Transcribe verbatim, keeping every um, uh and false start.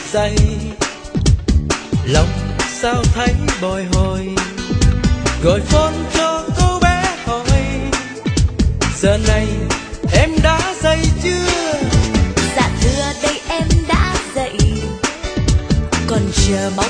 dậy, lòng sao thấy bồi hồi, gọi phone cho cô bé hỏi giờ này em đã dậy chưa. Dạ thưa đây em đã dậy, còn chờ mong